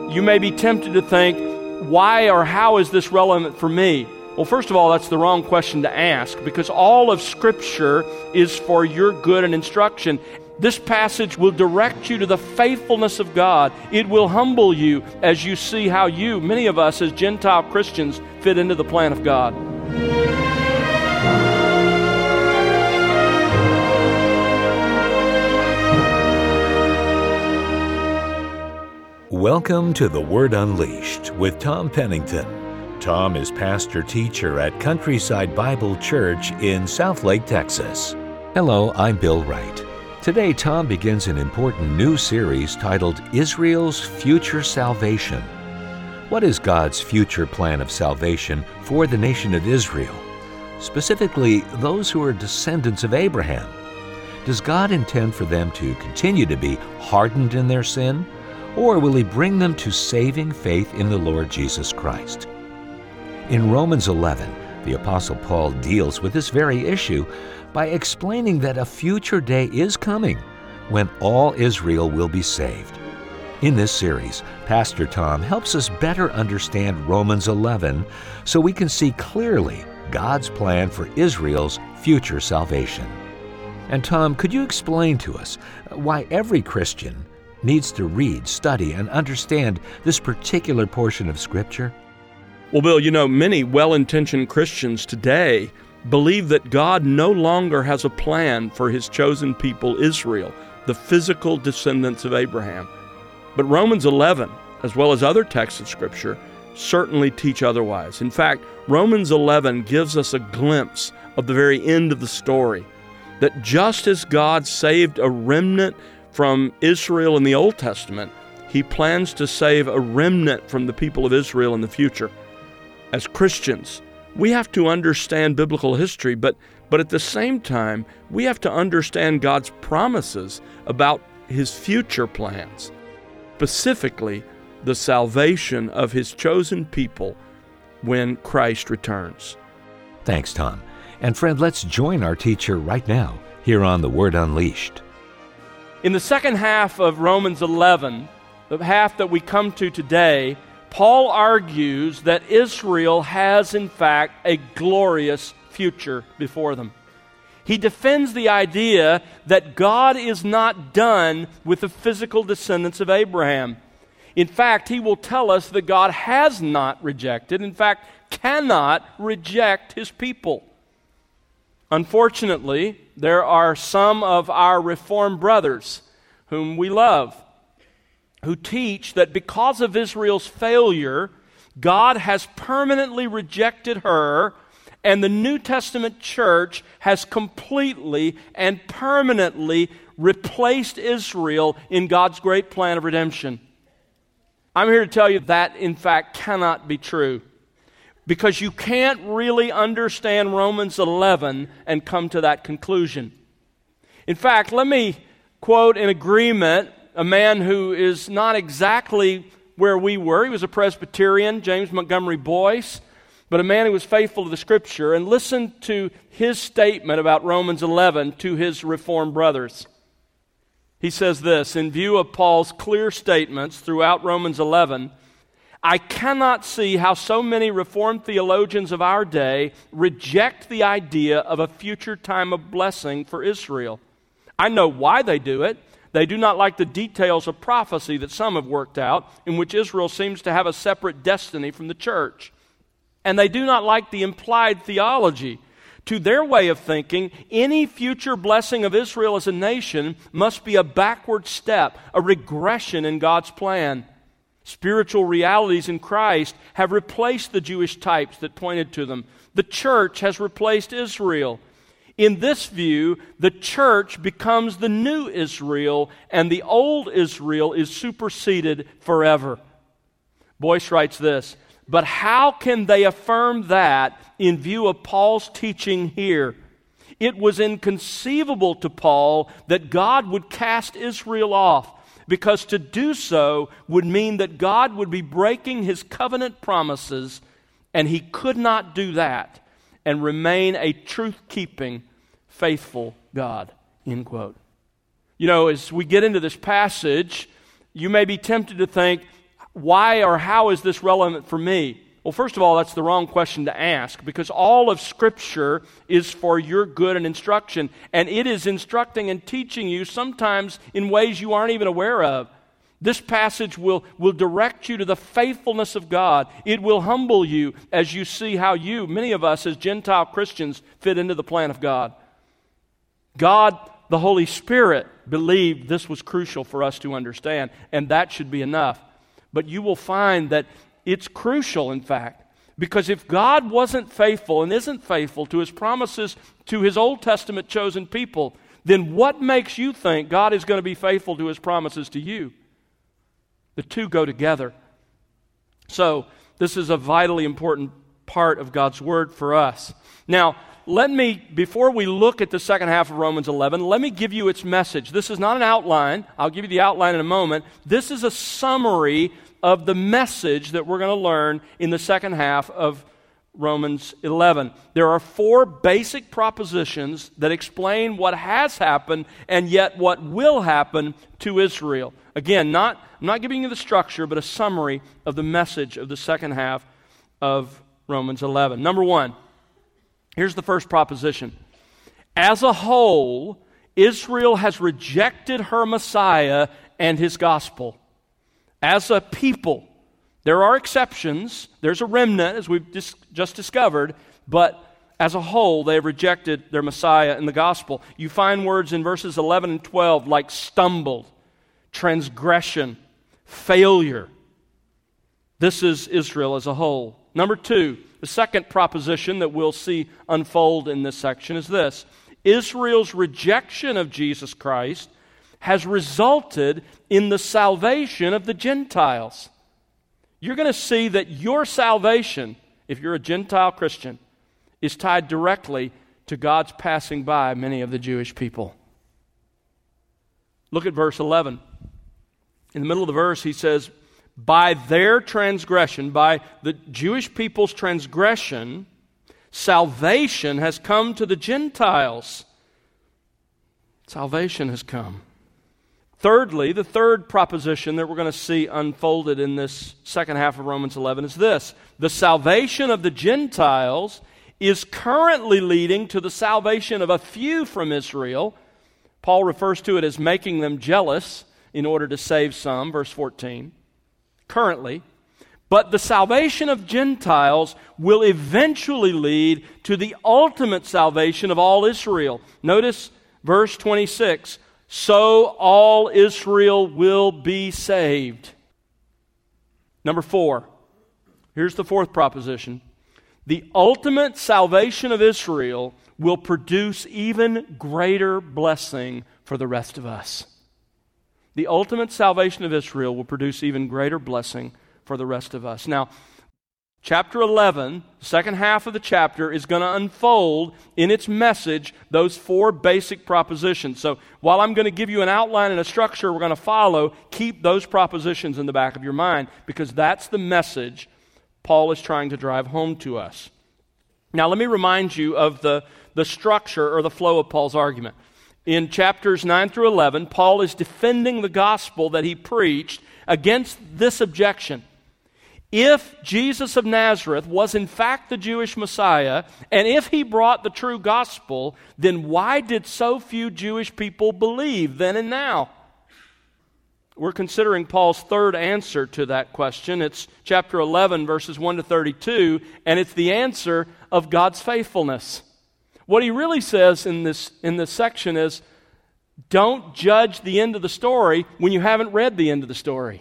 You may be tempted to think, why or how is this relevant for me? Well, first of all, that's the wrong question to ask, because all of Scripture is for your good and instruction. This passage will direct you to the faithfulness of God. It will humble you as you see how you, many of us as Gentile Christians, fit into the plan of God. Welcome to The Word Unleashed with Tom Pennington. Tom is pastor-teacher at Countryside Bible Church in Southlake, Texas. Hello, I'm Bill Wright. Today, Tom begins an important new series titled Israel's Future Salvation. What is God's future plan of salvation for the nation of Israel, specifically those who are descendants of Abraham? Does God intend for them to continue to be hardened in their sin, or will He bring them to saving faith in the Lord Jesus Christ? In Romans 11, the Apostle Paul deals with this very issue by explaining that a future day is coming when all Israel will be saved. In this series, Pastor Tom helps us better understand Romans 11 so we can see clearly God's plan for Israel's future salvation. And Tom, could you explain to us why every Christian needs to read, study, and understand this particular portion of Scripture? Well, Bill, many well-intentioned Christians today believe that God no longer has a plan for His chosen people, Israel, the physical descendants of Abraham. But Romans 11, as well as other texts of Scripture, certainly teach otherwise. In fact, Romans 11 gives us a glimpse of the very end of the story, that just as God saved a remnant from Israel in the Old Testament, He plans to save a remnant from the people of Israel in the future. As Christians, we have to understand biblical history, but at the same time, we have to understand God's promises about His future plans, specifically the salvation of His chosen people when Christ returns. Thanks, Tom. And friend, let's join our teacher right now here on The Word Unleashed. In the second half of Romans 11, the half that we come to today, Paul argues that Israel has, in fact, a glorious future before them. He defends the idea that God is not done with the physical descendants of Abraham. In fact, he will tell us that God has not rejected, in fact, cannot reject His people. Unfortunately, there are some of our Reformed brothers whom we love who teach that because of Israel's failure, God has permanently rejected her, and the New Testament church has completely and permanently replaced Israel in God's great plan of redemption. I'm here to tell you that, in fact, cannot be true, because you can't really understand Romans 11 and come to that conclusion. In fact, let me quote in agreement a man who is not exactly where we were. He was a Presbyterian, James Montgomery Boyce, but a man who was faithful to the Scripture. And listen to his statement about Romans 11 to his Reformed brothers. He says this: in view of Paul's clear statements throughout Romans 11, I cannot see how so many Reformed theologians of our day reject the idea of a future time of blessing for Israel. I know why they do it. They do not like the details of prophecy that some have worked out, in which Israel seems to have a separate destiny from the church. And they do not like the implied theology. To their way of thinking, any future blessing of Israel as a nation must be a backward step, a regression in God's plan. Spiritual realities in Christ have replaced the Jewish types that pointed to them. The church has replaced Israel. In this view, the church becomes the new Israel, and the old Israel is superseded forever. Boyce writes this: but how can they affirm that in view of Paul's teaching here? It was inconceivable to Paul that God would cast Israel off, because to do so would mean that God would be breaking His covenant promises, and He could not do that and remain a truth-keeping, faithful God. End quote. As we get into this passage, you may be tempted to think, why or how is this relevant for me? Well, first of all, that's the wrong question to ask, because all of Scripture is for your good and instruction, and it is instructing and teaching you sometimes in ways you aren't even aware of. This passage will direct you to the faithfulness of God. It will humble you as you see how many of us as Gentile Christians, fit into the plan of God. God, the Holy Spirit, believed this was crucial for us to understand, and that should be enough. But you will find that it's crucial, in fact, because if God wasn't faithful and isn't faithful to His promises to His Old Testament chosen people, then what makes you think God is going to be faithful to His promises to you? The two go together. So, this is a vitally important part of God's Word for us. Now, before we look at the second half of Romans 11, let me give you its message. This is not an outline. I'll give you the outline in a moment. This is a summary of the message that we're going to learn in the second half of Romans 11. There are 4 basic propositions that explain what has happened and yet what will happen to Israel. Again, I'm not giving you the structure, but a summary of the message of the second half of Romans 11. Number 1, here's the first proposition. As a whole, Israel has rejected her Messiah and His gospel. As a people, there are exceptions. There's a remnant, as we've just discovered, but as a whole, they have rejected their Messiah and the gospel. You find words in verses 11 and 12 like stumbled, transgression, failure. This is Israel as a whole. Number 2, the second proposition that we'll see unfold in this section is this. Israel's rejection of Jesus Christ has resulted in the salvation of the Gentiles. You're going to see that your salvation, if you're a Gentile Christian, is tied directly to God's passing by many of the Jewish people. Look at verse 11. In the middle of the verse, he says, by their transgression, by the Jewish people's transgression, salvation has come to the Gentiles. Salvation has come. Thirdly, the third proposition that we're going to see unfolded in this second half of Romans 11 is this. The salvation of the Gentiles is currently leading to the salvation of a few from Israel. Paul refers to it as making them jealous in order to save some, verse 14. Currently. But the salvation of Gentiles will eventually lead to the ultimate salvation of all Israel. Notice verse 26. So all Israel will be saved. Number 4. Here's the fourth proposition. The ultimate salvation of Israel will produce even greater blessing for the rest of us. The ultimate salvation of Israel will produce even greater blessing for the rest of us. Now, chapter 11, the second half of the chapter, is going to unfold in its message those 4 basic propositions. So while I'm going to give you an outline and a structure we're going to follow, keep those propositions in the back of your mind, because that's the message Paul is trying to drive home to us. Now let me remind you of the structure or the flow of Paul's argument. In chapters 9 through 11, Paul is defending the gospel that he preached against this objection. If Jesus of Nazareth was in fact the Jewish Messiah, and if he brought the true gospel, then why did so few Jewish people believe then and now? We're considering Paul's third answer to that question. It's chapter 11, verses 1 to 32, and it's the answer of God's faithfulness. What he really says in this section is, don't judge the end of the story when you haven't read the end of the story.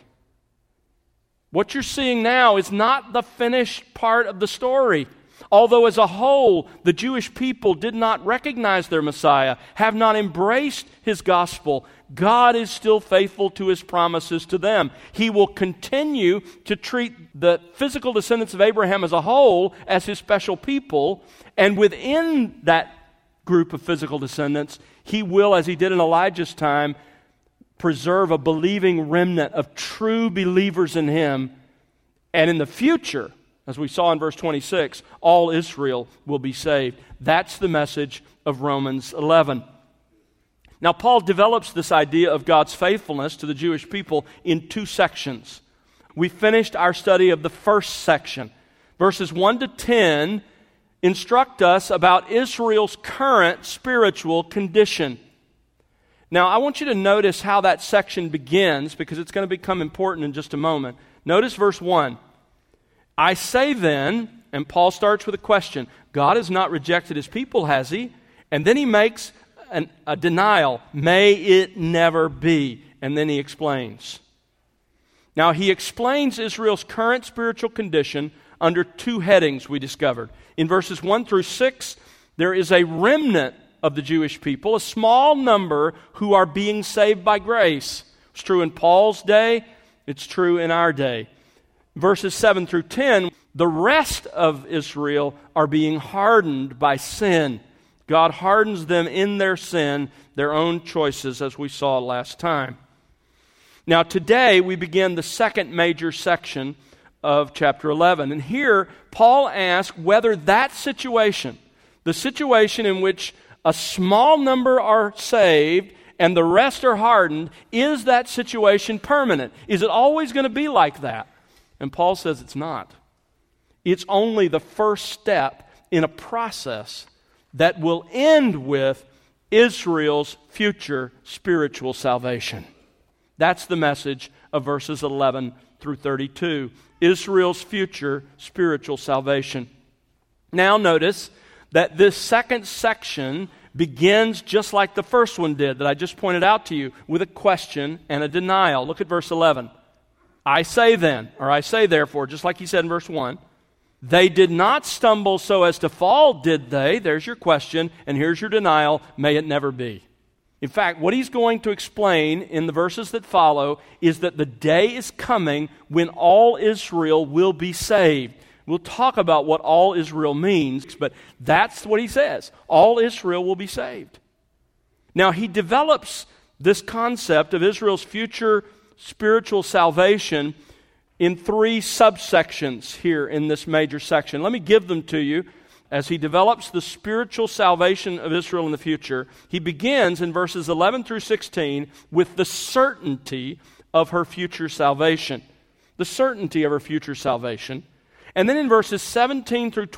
What you're seeing now is not the finished part of the story. Although as a whole, the Jewish people did not recognize their Messiah, have not embraced His gospel, God is still faithful to His promises to them. He will continue to treat the physical descendants of Abraham as a whole as His special people, and within that group of physical descendants, He will, as He did in Elijah's time, preserve a believing remnant of true believers in Him. And in the future, as we saw in verse 26, all Israel will be saved. That's the message of Romans 11. Now, Paul develops this idea of God's faithfulness to the Jewish people in 2 sections. we finished our study of the first section. Verses 1 to 10 instruct us about Israel's current spiritual condition. Now, I want you to notice how that section begins, because it's going to become important in just a moment. Notice verse 1. I say then, and Paul starts with a question, God has not rejected his people, has he? And then he makes a denial, may it never be. And then he explains. Now, he explains Israel's current spiritual condition under two headings we discovered. In verses 1 through 6, there is a remnant of the Jewish people, a small number who are being saved by grace. It's true in Paul's day, it's true in our day. Verses 7 through 10, the rest of Israel are being hardened by sin. God hardens them in their sin, their own choices, as we saw last time. Now today we begin the second major section of chapter 11. And here Paul asks whether that situation, the situation in which a small number are saved and the rest are hardened, is that situation permanent? Is it always going to be like that? And Paul says it's not. It's only the first step in a process that will end with Israel's future spiritual salvation. That's the message of verses 11 through 32. Israel's future spiritual salvation. Now notice that this second section begins just like the first one did that I just pointed out to you, with a question and a denial. Look at verse 11. I say then, or I say therefore, just like he said in verse 1, they did not stumble so as to fall, did they? There's your question, and here's your denial. May it never be. In fact, what he's going to explain in the verses that follow is that the day is coming when all Israel will be saved. We'll talk about what all Israel means, but that's what he says. All Israel will be saved. Now, he develops this concept of Israel's future spiritual salvation in three subsections here in this major section. Let me give them to you. As he develops the spiritual salvation of Israel in the future, he begins in verses 11 through 16 with the certainty of her future salvation. The certainty of her future salvation. And then in verses 17 through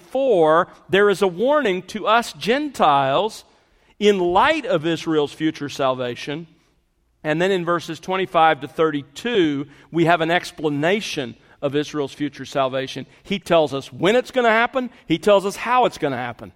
24, there is a warning to us Gentiles in light of Israel's future salvation. And then in verses 25 to 32, we have an explanation of Israel's future salvation. He tells us when it's going to happen. He tells us how it's going to happen.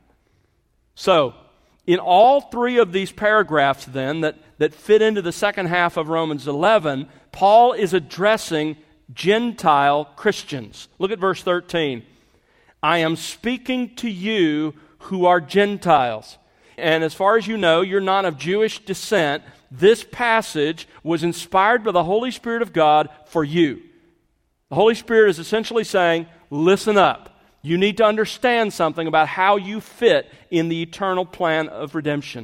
So, in all three of these paragraphs then that fit into the second half of Romans 11, Paul is addressing Gentile Christians. Look at verse 13. I am speaking to you who are Gentiles. And as far as you know, you're not of Jewish descent. This passage was inspired by the Holy Spirit of God for you. The Holy Spirit is essentially saying, listen up. You need to understand something about how you fit in the eternal plan of redemption.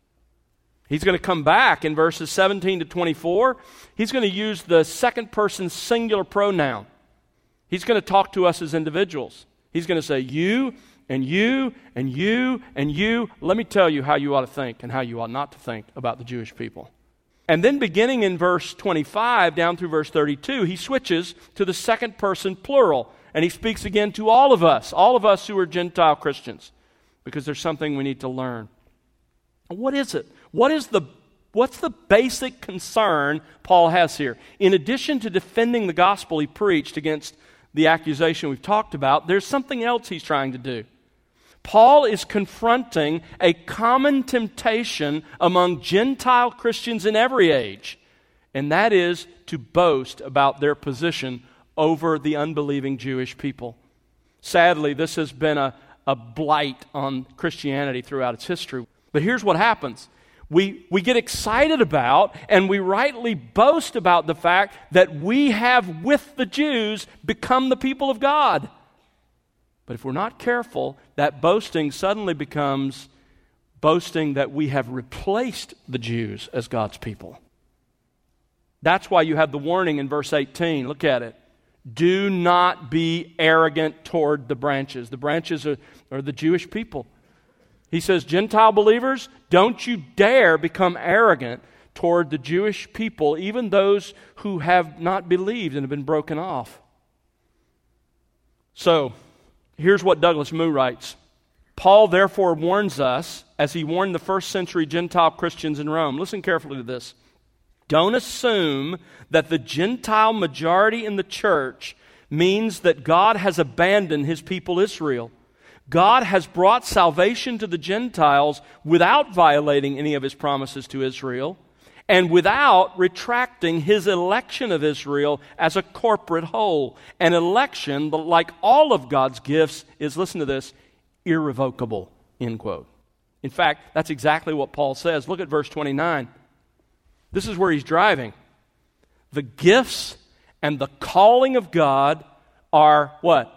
He's going to come back in verses 17 to 24. He's going to use the second person singular pronoun. He's going to talk to us as individuals. He's going to say, you and you and you and you. Let me tell you how you ought to think and how you ought not to think about the Jewish people. And then beginning in verse 25 down through verse 32, he switches to the second person plural. And he speaks again to all of us who are Gentile Christians, because there's something we need to learn. What is it? What's the basic concern Paul has here? In addition to defending the gospel he preached against the accusation we've talked about, there's something else he's trying to do. Paul is confronting a common temptation among Gentile Christians in every age, and that is to boast about their position over the unbelieving Jewish people. Sadly, this has been a blight on Christianity throughout its history. But here's what happens. We get excited about and we rightly boast about the fact that we have, with the Jews, become the people of God. But if we're not careful, that boasting suddenly becomes boasting that we have replaced the Jews as God's people. That's why you have the warning in verse 18. Look at it. Do not be arrogant toward the branches. The branches are the Jewish people. He says, Gentile believers, don't you dare become arrogant toward the Jewish people, even those who have not believed and have been broken off. So, here's what Douglas Moo writes. Paul therefore warns us, as he warned the first century Gentile Christians in Rome. Listen carefully to this. Don't assume that the Gentile majority in the church means that God has abandoned His people Israel. God has brought salvation to the Gentiles without violating any of His promises to Israel and without retracting His election of Israel as a corporate whole. An election, like all of God's gifts, is, listen to this, irrevocable, end quote. In fact, that's exactly what Paul says. Look at verse 29. This is where he's driving. The gifts and the calling of God are what?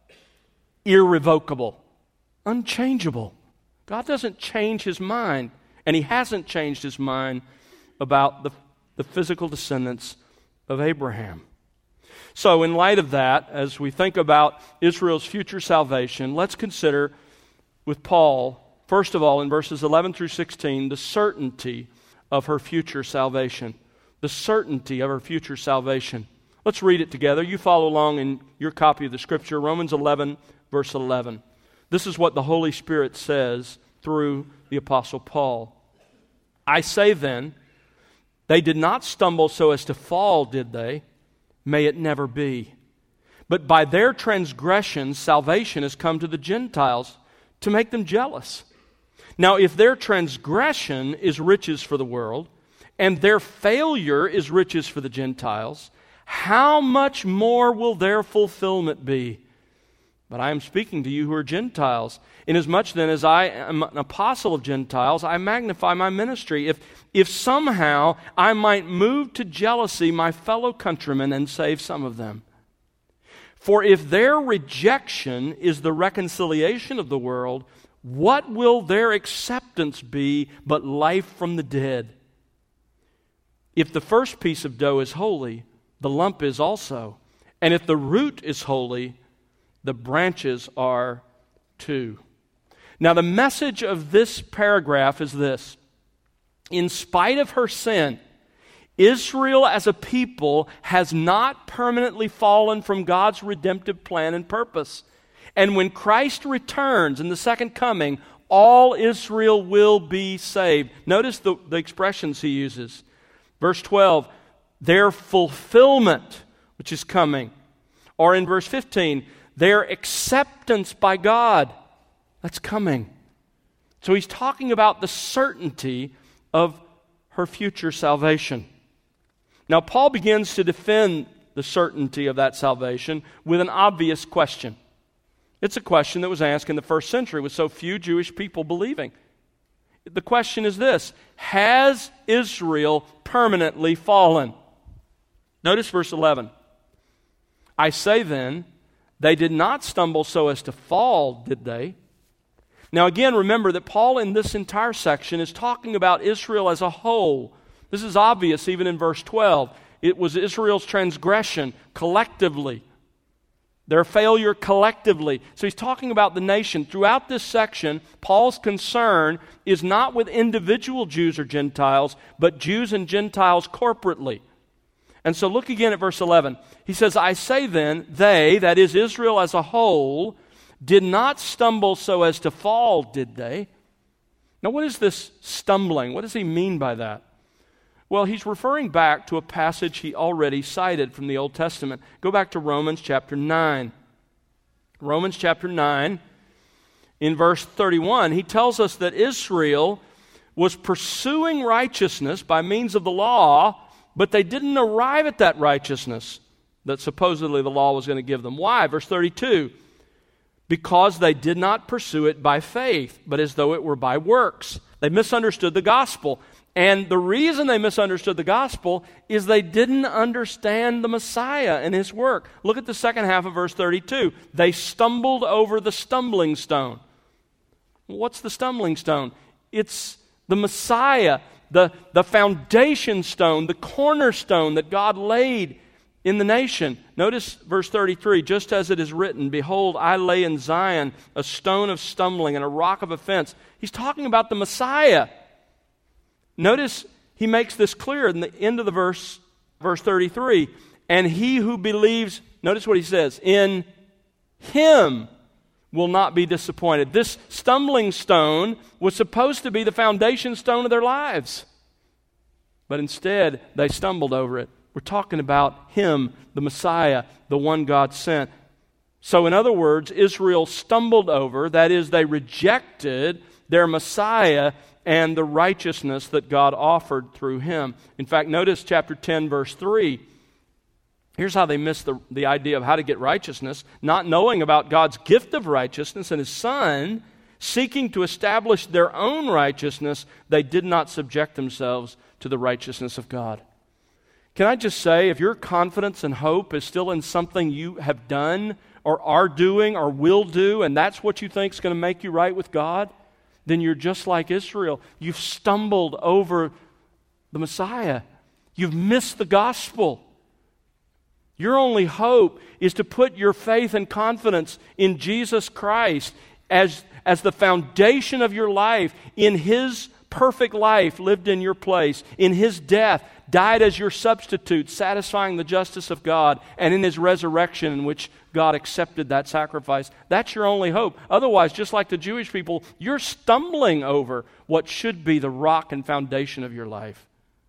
Irrevocable, unchangeable. God doesn't change His mind, and He hasn't changed His mind about the physical descendants of Abraham. So in light of that, as we think about Israel's future salvation, let's consider with Paul, first of all, in verses 11 through 16, the certainty of her future salvation. The certainty of her future salvation. Let's read it together. You follow along in your copy of the Scripture, Romans 11, verse 11. This is what the Holy Spirit says through the Apostle Paul. I say then, they did not stumble so as to fall, did they? May it never be. But by their transgressions, salvation has come to the Gentiles to make them jealous. Now, if their transgression is riches for the world, and their failure is riches for the Gentiles, how much more will their fulfillment be? But I am speaking to you who are Gentiles. Inasmuch then as I am an apostle of Gentiles, I magnify my ministry. If somehow I might move to jealousy my fellow countrymen and save some of them. For if their rejection is the reconciliation of the world, what will their acceptance be but life from the dead? If the first piece of dough is holy, the lump is also. And if the root is holy, the branches are too. Now the message of this paragraph is this. In spite of her sin, Israel as a people has not permanently fallen from God's redemptive plan and purpose. And when Christ returns in the second coming, all Israel will be saved. Notice the expressions he uses. Verse 12, their fulfillment, which is coming. Or in verse 15, their acceptance by God, that's coming. So he's talking about the certainty of her future salvation. Now, Paul begins to defend the certainty of that salvation with an obvious question. It's a question that was asked in the first century with so few Jewish people believing. The question is this: has Israel permanently fallen? Notice verse 11. I say then, they did not stumble so as to fall, did they? Now again, remember that Paul in this entire section is talking about Israel as a whole. This is obvious even in verse 12. It was Israel's transgression collectively, their failure collectively. So he's talking about the nation. Throughout this section, Paul's concern is not with individual Jews or Gentiles, but Jews and Gentiles corporately. And so look again at verse 11. He says, I say then, they, that is Israel as a whole, did not stumble so as to fall, did they? Now what is this stumbling? What does he mean by that? Well, he's referring back to a passage he already cited from the Old Testament. Go back to Romans chapter 9. Romans chapter 9, in verse 31, he tells us that Israel was pursuing righteousness by means of the law, but they didn't arrive at that righteousness that supposedly the law was going to give them. Why? Verse 32, because they did not pursue it by faith, but as though it were by works. They misunderstood the gospel. And the reason they misunderstood the gospel is they didn't understand the Messiah and His work. Look at the second half of verse 32. They stumbled over the stumbling stone. What's the stumbling stone? It's the Messiah, the foundation stone, the cornerstone that God laid in the nation. Notice verse 33, just as it is written, behold, I lay in Zion a stone of stumbling and a rock of offense. He's talking about the Messiah. Notice he makes this clear in the end of the verse 33. And he who believes, notice what he says, in him will not be disappointed. This stumbling stone was supposed to be the foundation stone of their lives. But instead, they stumbled over it. We're talking about him, the Messiah, the one God sent. So in other words, Israel stumbled over, that is, they rejected their Messiah and the righteousness that God offered through him. In fact, notice chapter 10, verse 3. Here's how they missed the idea of how to get righteousness. Not knowing about God's gift of righteousness and his Son, seeking to establish their own righteousness, they did not subject themselves to the righteousness of God. Can I just say, if your confidence and hope is still in something you have done or are doing or will do, and that's what you think is going to make you right with God, then you're just like Israel. You've stumbled over the Messiah. You've missed the gospel. Your only hope is to put your faith and confidence in Jesus Christ as the foundation of your life, in his perfect life lived in your place, in his death, died as your substitute, satisfying the justice of God, and in his resurrection in which God accepted that sacrifice. That's your only hope. Otherwise, just like the Jewish people, you're stumbling over what should be the rock and foundation of your life.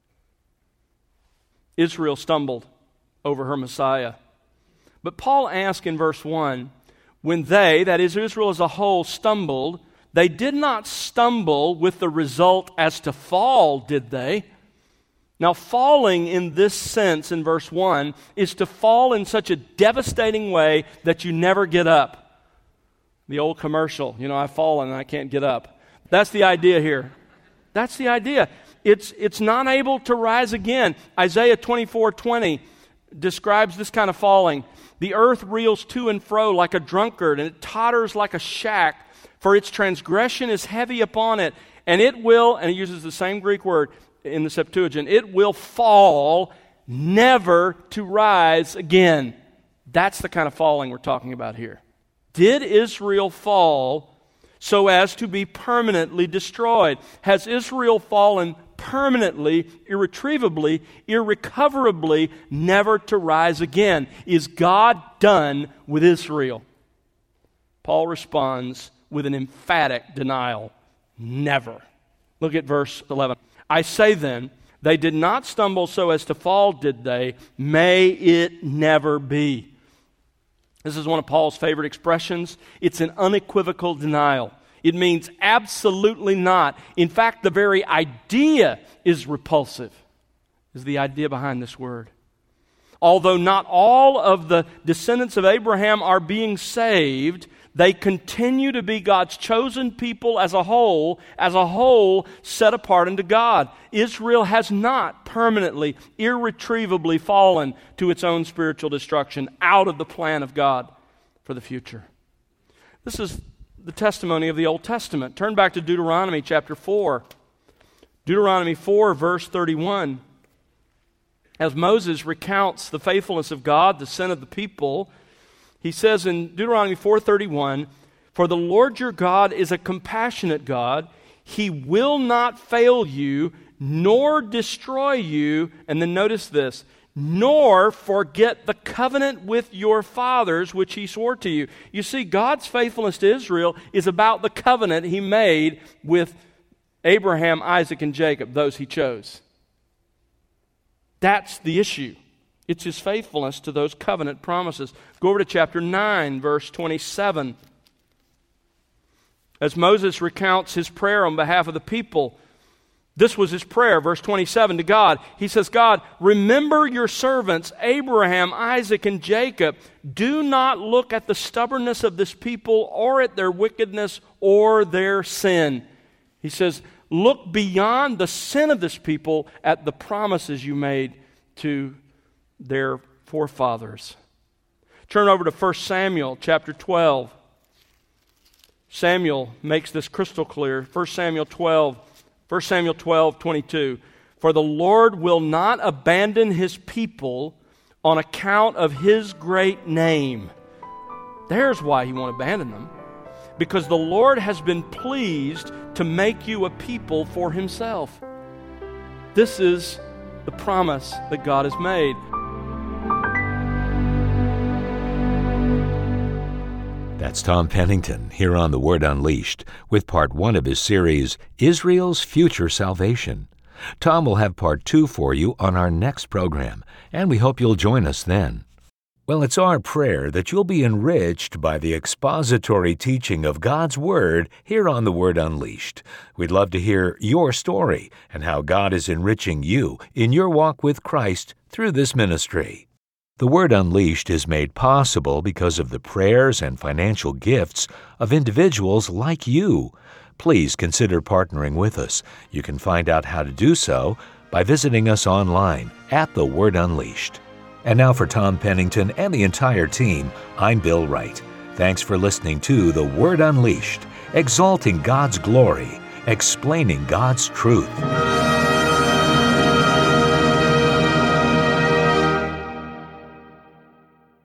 Israel stumbled over her Messiah. But Paul asked in verse 1, when they, that is Israel as a whole, stumbled, they did not stumble with the result as to fall, did they? Now, falling in this sense in verse 1 is to fall in such a devastating way that you never get up. The old commercial, I've fallen and I can't get up. That's the idea here. That's the idea. It's not able to rise again. Isaiah 24:20 describes this kind of falling. The earth reels to and fro like a drunkard, and it totters like a shack, for its transgression is heavy upon it, and it will, and he uses the same Greek word in the Septuagint, it will fall, never to rise again. That's the kind of falling we're talking about here. Did Israel fall so as to be permanently destroyed? Has Israel fallen permanently, irretrievably, irrecoverably, never to rise again? Is God done with Israel? Paul responds with an emphatic denial. Never. Look at verse 11. I say then, they did not stumble so as to fall, did they? May it never be. This is one of Paul's favorite expressions. It's an unequivocal denial. It means absolutely not. In fact, the very idea is repulsive, is the idea behind this word. Although not all of the descendants of Abraham are being saved, they continue to be God's chosen people as a whole set apart unto God. Israel has not permanently, irretrievably fallen to its own spiritual destruction out of the plan of God for the future. This is the testimony of the Old Testament. Turn back to Deuteronomy chapter 4. Deuteronomy 4, verse 31. As Moses recounts the faithfulness of God, the sin of the people, he says in Deuteronomy 4:31, for the Lord your God is a compassionate God. He will not fail you, nor destroy you. And then notice this, nor forget the covenant with your fathers, which he swore to you. You see, God's faithfulness to Israel is about the covenant he made with Abraham, Isaac, and Jacob, those he chose. That's the issue. It's his faithfulness to those covenant promises. Go over to chapter 9, verse 27. As Moses recounts his prayer on behalf of the people, this was his prayer, verse 27, to God. He says, God, remember your servants, Abraham, Isaac, and Jacob. Do not look at the stubbornness of this people or at their wickedness or their sin. He says, look beyond the sin of this people at the promises you made to their forefathers. Turn over to 1 Samuel chapter 12. Samuel makes this crystal clear. 1 Samuel 12:22. For the Lord will not abandon his people on account of his great name. There's why he won't abandon them. Because the Lord has been pleased to make you a people for himself. This is the promise that God has made. That's Tom Pennington here on The Word Unleashed with part 1 of his series, Israel's Future Salvation. Tom will have part 2 for you on our next program, and we hope you'll join us then. Well, it's our prayer that you'll be enriched by the expository teaching of God's Word here on The Word Unleashed. We'd love to hear your story and how God is enriching you in your walk with Christ through this ministry. The Word Unleashed is made possible because of the prayers and financial gifts of individuals like you. Please consider partnering with us. You can find out how to do so by visiting us online at The Word Unleashed. And now for Tom Pennington and the entire team, I'm Bill Wright. Thanks for listening to The Word Unleashed, exalting God's glory, explaining God's truth.